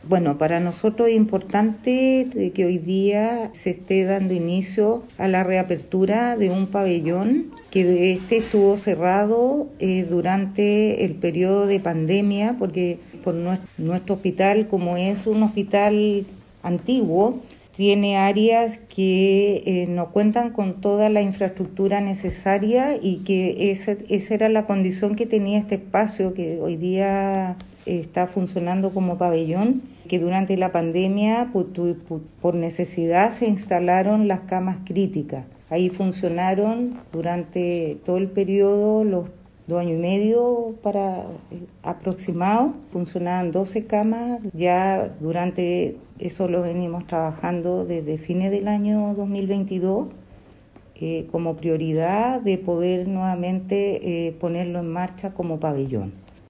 Bueno, para nosotros es importante que hoy día se esté dando inicio a la reapertura de un pabellón que estuvo cerrado durante el periodo de pandemia, porque por nuestro hospital, como es un hospital antiguo, tiene áreas que no cuentan con toda la infraestructura necesaria y que esa era la condición que tenía este espacio que hoy día está funcionando como pabellón, que durante la pandemia por necesidad se instalaron las camas críticas. Ahí funcionaron durante todo el periodo, los 2 años y medio aproximado, funcionaban 12 camas. Ya durante eso lo venimos trabajando desde fines del año 2022 como prioridad de poder nuevamente ponerlo en marcha como pabellón.